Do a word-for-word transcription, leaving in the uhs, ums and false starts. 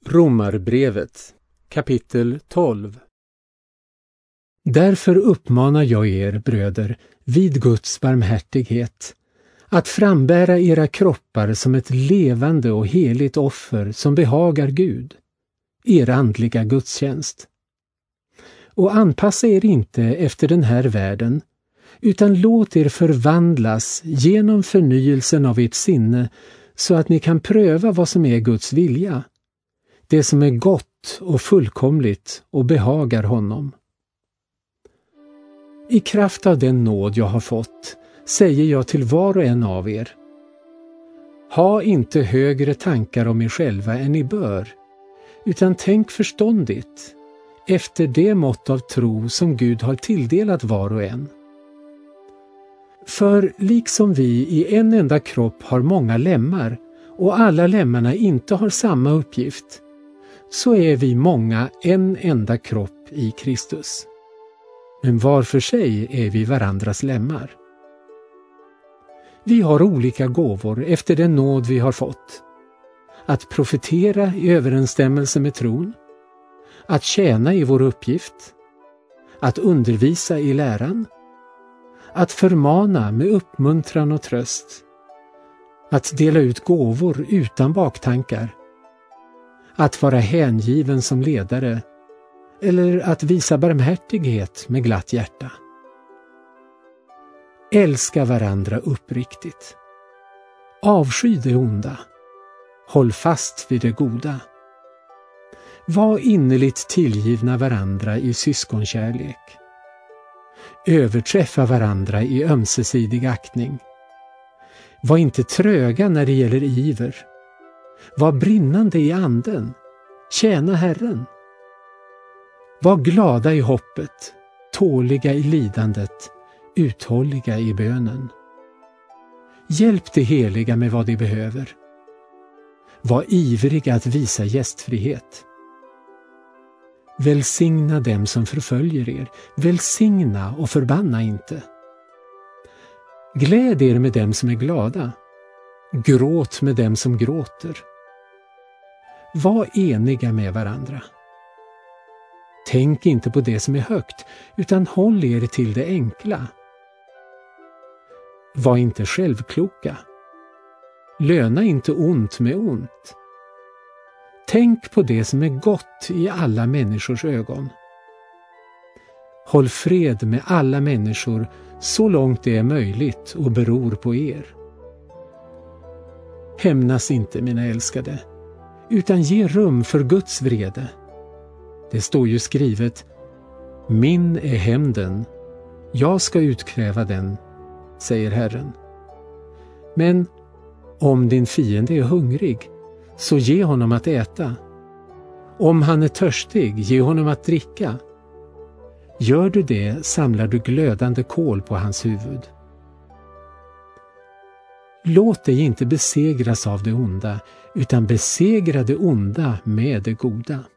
Romarbrevet, kapitel tolv. Därför uppmanar jag er, bröder, vid Guds barmhärtighet, att frambära era kroppar som ett levande och heligt offer som behagar Gud, er andliga gudstjänst. Och anpassa er inte efter den här världen, utan låt er förvandlas genom förnyelsen av ert sinne så att ni kan pröva vad som är Guds vilja, det som är gott och fullkomligt och behagar honom. I kraft av den nåd jag har fått säger jag till var och en av er: ha inte högre tankar om er själva än ni bör, utan tänk förståndigt, efter det mått av tro som Gud har tilldelat var och en. För liksom vi i en enda kropp har många lemmar och alla lemmarna inte har samma uppgift, så är vi många en enda kropp i Kristus. Men var för sig är vi varandras lemmar. Vi har olika gåvor efter den nåd vi har fått. Att profetera i överensstämmelse med tron, att tjäna i vår uppgift, att undervisa i läran, att förmana med uppmuntran och tröst, att dela ut gåvor utan baktankar, att vara hängiven som ledare eller att visa barmhärtighet med glatt hjärta. Älska varandra uppriktigt. Avsky det onda. Håll fast vid det goda. Var innerligt tillgivna varandra i syskonkärlek. Överträffa varandra i ömsesidig aktning. Var inte tröga när det gäller iver. Var brinnande i anden. Tjäna Herren. Var glada i hoppet, tåliga i lidandet, uthålliga i bönen. Hjälp de heliga med vad de behöver. Var ivriga att visa gästfrihet. Välsigna dem som förföljer er, välsigna och förbanna inte. Gläd er med dem som är glada, gråt med dem som gråter. Var eniga med varandra. Tänk inte på det som är högt, utan håll er till det enkla. Var inte självkloka. Löna inte ont med ont. Tänk på det som är gott i alla människors ögon. Håll fred med alla människor så långt det är möjligt och beror på er. Hämnas inte, mina älskade, utan ge rum för Guds vrede. Det står ju skrivet: min är hämnden, jag ska utkräva den, säger Herren. Men om din fiende är hungrig, så ge honom att äta. Om han är törstig, ge honom att dricka. Gör du det, samlar du glödande kol på hans huvud. Låt dig inte besegras av det onda, utan besegra det onda med det goda.